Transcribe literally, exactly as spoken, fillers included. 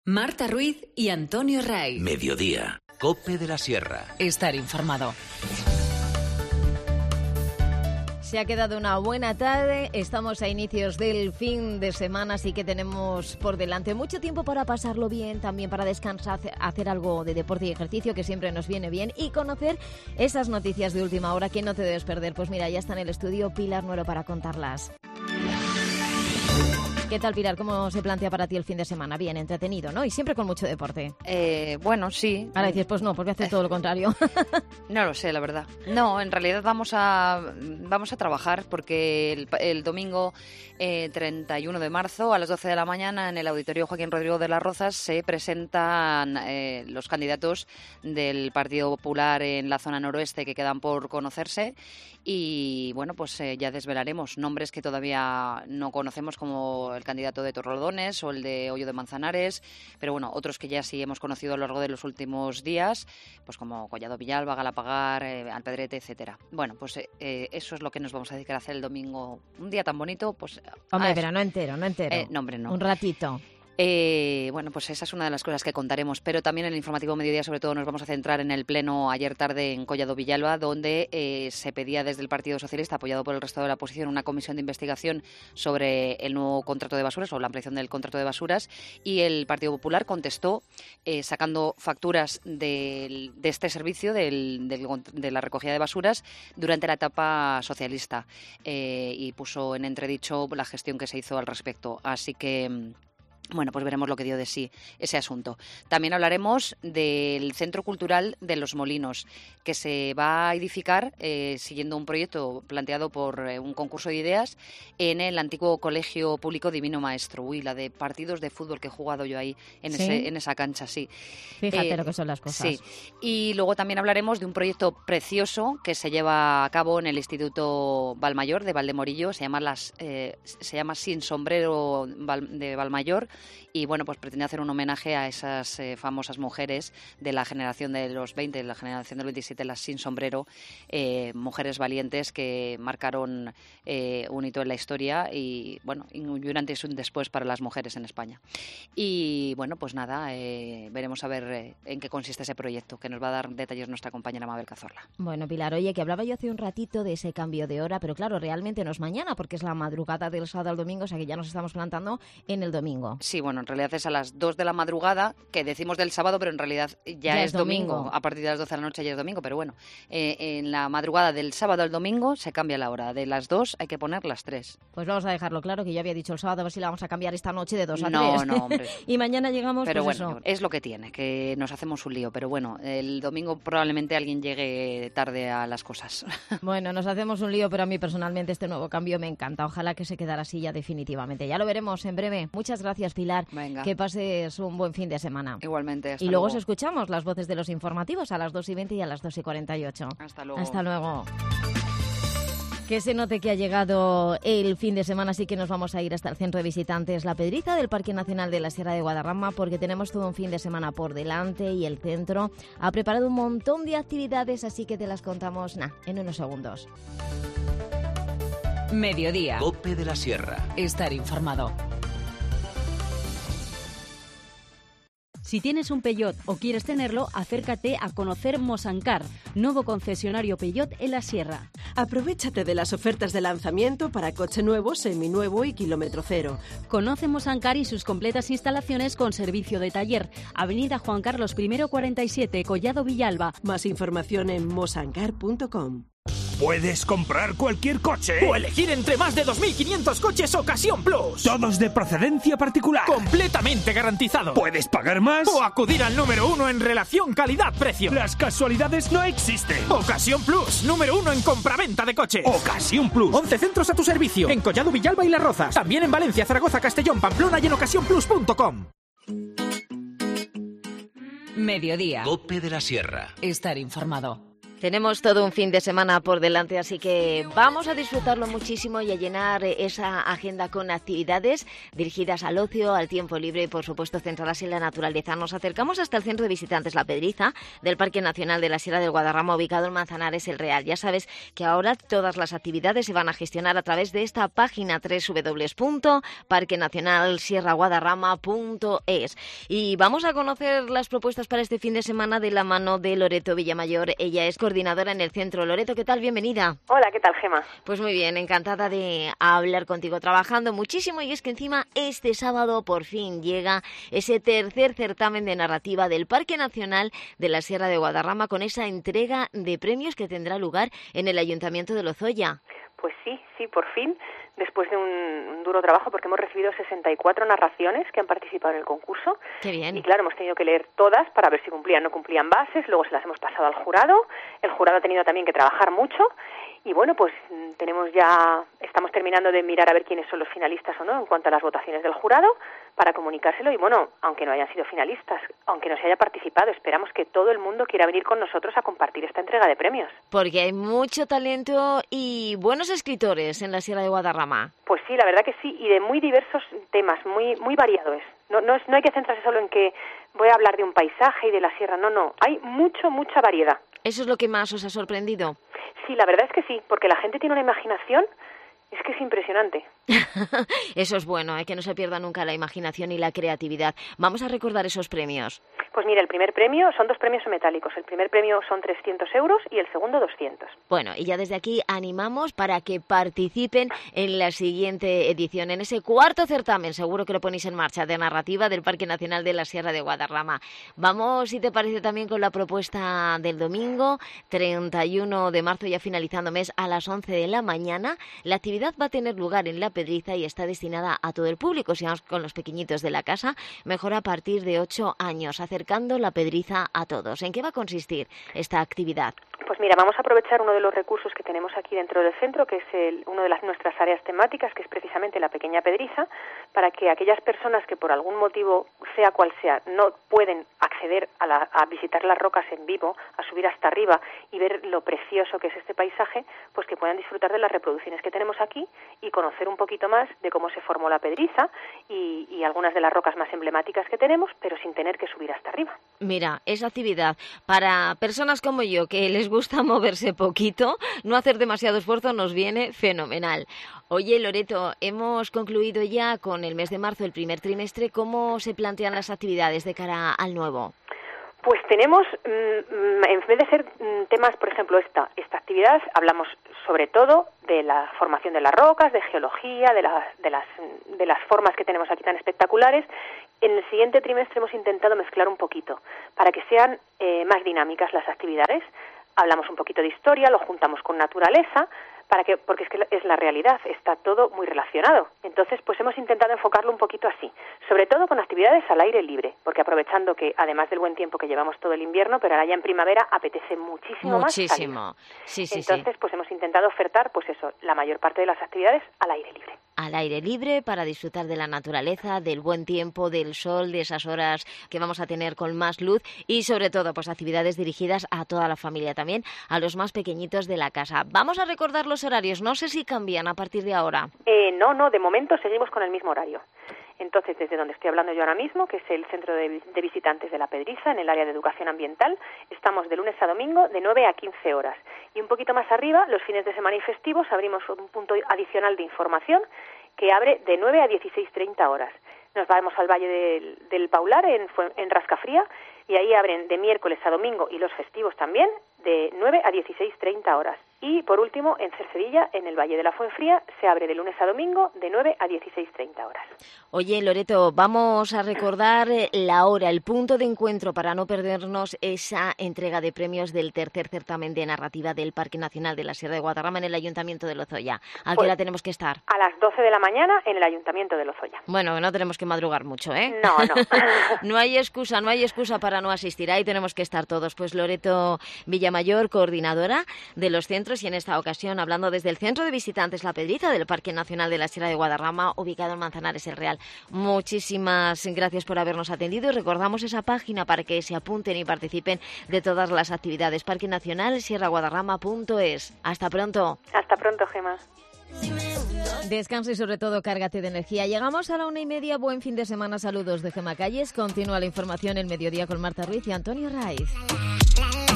Marta Ruiz y Antonio Raiz. Mediodía. COPE de la Sierra. Estar informado. Se ha quedado una buena tarde, estamos a inicios del fin de semana, así que tenemos por delante mucho tiempo para pasarlo bien, también para descansar, hacer algo de deporte y ejercicio que siempre nos viene bien y conocer esas noticias de última hora que no te debes perder. Pues mira, ya está en el estudio Pilar Nuero para contarlas. ¿Qué tal, Pilar? ¿Cómo se plantea para ti el fin de semana? Bien, entretenido, ¿no? Y siempre con mucho deporte. Eh, bueno, sí. Ahora dices, pues no, porque haces todo lo contrario. No lo sé, la verdad. No, en realidad vamos a vamos a trabajar porque el, el domingo eh, treinta y uno de marzo a las doce de la mañana en el Auditorio Joaquín Rodrigo de las Rozas se presentan eh, los candidatos del Partido Popular en la zona noroeste que quedan por conocerse y, bueno, pues eh, ya desvelaremos nombres que todavía no conocemos como el candidato de Torrelodones o el de Hoyo de Manzanares, pero bueno, otros que ya sí hemos conocido a lo largo de los últimos días, pues como Collado Villalba, Galapagar, eh, Alpedrete, etcétera. Bueno, pues eh, eso es lo que nos vamos a dedicar a hacer el domingo. Un día tan bonito, pues... Hombre, pero no entero, no entero. Eh, no, hombre, no. Un ratito. Eh, bueno, pues esa es una de las cosas que contaremos, pero también en el informativo Mediodía sobre todo nos vamos a centrar en el pleno ayer tarde en Collado Villalba, donde eh, se pedía desde el Partido Socialista, apoyado por el resto de la oposición, una comisión de investigación sobre el nuevo contrato de basuras o la ampliación del contrato de basuras, y el Partido Popular contestó eh, sacando facturas del, de este servicio del, del, de la recogida de basuras durante la etapa socialista eh, y puso en entredicho la gestión que se hizo al respecto. Así que... Bueno, pues veremos lo que dio de sí ese asunto. También hablaremos del Centro Cultural de Los Molinos, que se va a edificar eh, siguiendo un proyecto planteado por eh, un concurso de ideas en el antiguo Colegio Público Divino Maestro. Uy, la de partidos de fútbol que he jugado yo ahí en, ¿Sí? ese, en esa cancha, sí. Fíjate eh, lo que son las cosas. Sí. Y luego también hablaremos de un proyecto precioso que se lleva a cabo en el Instituto Valmayor de Valdemorillo. Se llama, las, eh, se llama Sin Sombrero de Valmayor. Y bueno, pues pretende hacer un homenaje a esas eh, famosas mujeres de la generación de los veinte, de la generación del veintisiete, las sin sombrero, eh, mujeres valientes que marcaron eh, un hito en la historia y bueno, y un antes y un después para las mujeres en España. Y bueno, pues nada, eh, veremos a ver eh, en qué consiste ese proyecto, que nos va a dar detalles nuestra compañera Mabel Cazorla. Bueno, Pilar, oye, que hablaba yo hace un ratito de ese cambio de hora, pero claro, realmente no es mañana, porque es la madrugada del sábado al domingo, o sea que ya nos estamos plantando en el domingo. Sí, bueno, en realidad es a las dos de la madrugada, que decimos del sábado, pero en realidad ya, ya es domingo. domingo. A partir de las doce de la noche ya es domingo, pero bueno, eh, en la madrugada del sábado al domingo se cambia la hora. De las dos hay que poner las tres. Pues vamos a dejarlo claro, que yo había dicho el sábado, a ver si la vamos a cambiar esta noche de dos a no, tres. No, no, hombre. Y mañana llegamos, pero pues bueno, eso. Es lo que tiene, que nos hacemos un lío. Pero bueno, el domingo probablemente alguien llegue tarde a las cosas. Bueno, nos hacemos un lío, pero a mí personalmente este nuevo cambio me encanta. Ojalá que se quedara así ya definitivamente. Ya lo veremos en breve. Muchas gracias, Pilar. Venga. Que pases un buen fin de semana. Igualmente, hasta Y luego luego. os escuchamos las voces de los informativos a las dos y veinte y a las dos y cuarenta y ocho. Hasta luego. Hasta luego. Que se note que ha llegado el fin de semana, así que nos vamos a ir hasta el centro de visitantes La Pedriza del Parque Nacional de la Sierra de Guadarrama, porque tenemos todo un fin de semana por delante y el centro ha preparado un montón de actividades, así que te las contamos nah, en unos segundos. Mediodía. COPE de la Sierra. Estar informado. Si tienes un Peugeot o quieres tenerlo, acércate a conocer Mosancar, nuevo concesionario Peugeot en la Sierra. Aprovechate de las ofertas de lanzamiento para coche nuevo, seminuevo y kilómetro cero. Conoce Mosancar y sus completas instalaciones con servicio de taller. Avenida Juan Carlos I cuarenta y siete, Collado Villalba. Más información en mosancar punto com. Puedes comprar cualquier coche o elegir entre más de dos mil quinientos coches Ocasión Plus. Todos de procedencia particular. Completamente garantizado. Puedes pagar más o acudir al número uno en relación calidad-precio. Las casualidades no existen. Ocasión Plus, número uno en compraventa de coches. Ocasión Plus. once centros a tu servicio. En Collado Villalba y Las Rozas. También en Valencia, Zaragoza, Castellón, Pamplona y en ocasión plus punto com. Mediodía. COPE de la Sierra. Estar informado. Tenemos todo un fin de semana por delante, así que vamos a disfrutarlo muchísimo y a llenar esa agenda con actividades dirigidas al ocio, al tiempo libre y, por supuesto, centradas en la naturaleza. Nos acercamos hasta el centro de visitantes La Pedriza del Parque Nacional de la Sierra del Guadarrama, ubicado en Manzanares el Real. Ya sabes que ahora todas las actividades se van a gestionar a través de esta página doble u doble u doble u punto parque nacional sierra guadarrama punto es. Y vamos a conocer las propuestas para este fin de semana de la mano de Loreto Villamayor. Ella es coordinadora en el centro. Loreto, ¿qué tal? Bienvenida. Hola, ¿qué tal, Gema? Pues muy bien, encantada de hablar contigo, trabajando muchísimo, y es que encima este sábado por fin llega ese tercer certamen de narrativa del Parque Nacional de la Sierra de Guadarrama, con esa entrega de premios que tendrá lugar en el Ayuntamiento de Lozoya. Pues sí, sí, por fin, después de un, un duro trabajo, porque hemos recibido sesenta y cuatro narraciones que han participado en el concurso. ¡Qué bien! Y claro, hemos tenido que leer todas para ver si cumplían o no cumplían bases, luego se las hemos pasado al jurado, el jurado ha tenido también que trabajar mucho, y bueno, pues tenemos ya, estamos terminando de mirar a ver quiénes son los finalistas o no en cuanto a las votaciones del jurado, para comunicárselo, y bueno, aunque no hayan sido finalistas, aunque no se haya participado, esperamos que todo el mundo quiera venir con nosotros a compartir esta entrega de premios. Porque hay mucho talento y buenos escritores en la Sierra de Guadarrama. Pues sí, la verdad que sí, y de muy diversos temas, muy muy variados. No, no, es, no hay que centrarse solo en que voy a hablar de un paisaje y de la sierra, no, no, hay mucho, mucha variedad. ¿Eso es lo que más os ha sorprendido? Sí, la verdad es que sí, porque la gente tiene una imaginación, es que es impresionante. Eso es bueno, ¿eh? Que no se pierda nunca la imaginación y la creatividad. Vamos a recordar esos premios. Pues mira, el primer premio son dos premios metálicos. El primer premio son trescientos euros y el segundo doscientos. Bueno, y ya desde aquí animamos para que participen en la siguiente edición, en ese cuarto certamen, seguro que lo ponéis en marcha, de narrativa del Parque Nacional de la Sierra de Guadarrama. Vamos, si te parece, también con la propuesta del domingo, treinta y uno de marzo, ya finalizando mes, a las once de la mañana. La actividad va a tener lugar en La Pedriza y está destinada a todo el público. Si vamos con los pequeñitos de la casa, mejor a partir de ocho años, acercando La Pedriza a todos. ¿En qué va a consistir esta actividad? Pues mira, vamos a aprovechar uno de los recursos que tenemos aquí dentro del centro, que es el, uno de las nuestras áreas temáticas, que es precisamente la Pequeña Pedriza, para que aquellas personas que por algún motivo, sea cual sea, no pueden acceder a, la, a visitar las rocas en vivo, a subir hasta arriba y ver lo precioso que es este paisaje, pues que puedan disfrutar de las reproducciones que tenemos aquí y conocer un poquito más de cómo se formó la Pedriza y, y algunas de las rocas más emblemáticas que tenemos, pero sin tener que subir hasta arriba. Mira, esa actividad para personas como yo, que les gusta moverse poquito, no hacer demasiado esfuerzo, nos viene fenomenal. Oye, Loreto, hemos concluido ya con el mes de marzo, el primer trimestre. ¿Cómo se plantean las actividades de cara al nuevo? Pues tenemos, en vez de ser temas, por ejemplo, esta, esta actividad, hablamos sobre todo de la formación de las rocas, de geología, de, la, de, las, de las formas que tenemos aquí tan espectaculares. En el siguiente trimestre hemos intentado mezclar un poquito para que sean eh, más dinámicas las actividades. Hablamos un poquito de historia, lo juntamos con naturaleza, para que, porque es que es la realidad, está todo muy relacionado. Entonces, pues hemos intentado enfocarlo un poquito así, sobre todo con actividades al aire libre, porque aprovechando que, además del buen tiempo que llevamos todo el invierno, pero ahora ya en primavera apetece muchísimo, muchísimo. más salir. Sí, sí, Entonces, sí. pues hemos intentado ofertar, pues eso, la mayor parte de las actividades al aire libre. Al aire libre, para disfrutar de la naturaleza, del buen tiempo, del sol, de esas horas que vamos a tener con más luz y, sobre todo, pues actividades dirigidas a toda la familia, también a los más pequeñitos de la casa. Vamos a recordar los horarios, no sé si cambian a partir de ahora. Eh, no, no, de momento seguimos con el mismo horario. Entonces, desde donde estoy hablando yo ahora mismo, que es el Centro de, de Visitantes de La Pedriza, en el área de Educación Ambiental, estamos de lunes a domingo de nueve a quince horas. Y un poquito más arriba, los fines de semana y festivos, abrimos un punto adicional de información que abre de nueve a dieciséis treinta horas. Nos vamos al Valle del, del Paular, en, en Rascafría, y ahí abren de miércoles a domingo y los festivos también, de nueve a dieciséis treinta horas. Y, por último, en Cercedilla, en el Valle de la Fuenfría, se abre de lunes a domingo de nueve a dieciséis treinta horas. Oye, Loreto, vamos a recordar la hora, el punto de encuentro para no perdernos esa entrega de premios del tercer certamen de narrativa del Parque Nacional de la Sierra de Guadarrama en el Ayuntamiento de Lozoya. ¿A qué Pues, hora tenemos que estar? A las doce de la mañana en el Ayuntamiento de Lozoya. Bueno, no tenemos que madrugar mucho, ¿eh? No, no. No hay excusa, no hay excusa para no asistir. Ahí tenemos que estar todos. Pues Loreto Villamayor, coordinadora de los centros nosotros y en esta ocasión hablando desde el Centro de Visitantes La Pedriza del Parque Nacional de la Sierra de Guadarrama, ubicado en Manzanares el Real. Muchísimas gracias por habernos atendido y recordamos esa página para que se apunten y participen de todas las actividades. Parque Nacional sierra guadarrama punto es. Hasta pronto. Hasta pronto, Gemma. Descansa y sobre todo cárgate de energía. Llegamos a la una y media. Buen fin de semana. Saludos de Gemma Calles. Continúa la información en Mediodía con Marta Ruiz y Antonio Raiz.